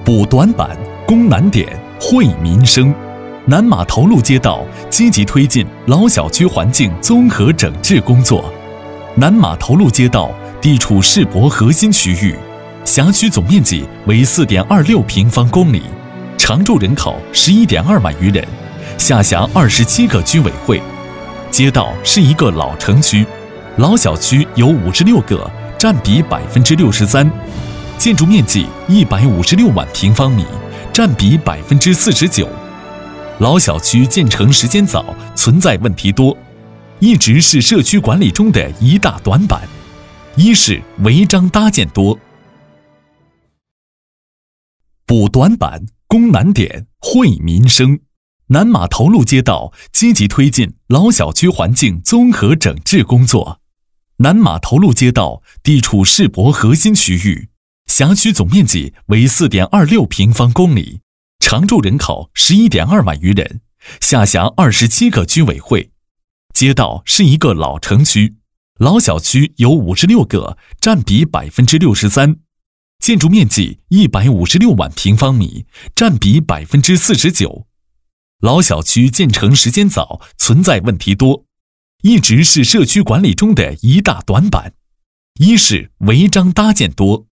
补短板，攻难点，惠民生。南码头路街道积极推进老小区环境综合整治工作。南码头路街道地处世博核心区域，辖区总面积为4.26平方公里，常住人口11.2万余人，下辖27个居委会。街道是一个老城区，老小区有56个，占比63%，建筑面积156万平方米，占比49%。老小区建成时间早，存在问题多，一直是社区管理中的一大短板。一是违章搭建多。补短板，攻难点，惠民生。南码头路街道积极推进老小区环境综合整治工作。南码头路街道地处世博核心区域，辖区总面积为4.26平方公里，常住人口11.2万余人，下辖27个居委会。街道是一个老城区，老小区有56个，占比63%，建筑面积156万平方米，占比49%。老小区建成时间早，存在问题多，一直是社区管理中的一大短板。一是违章搭建多。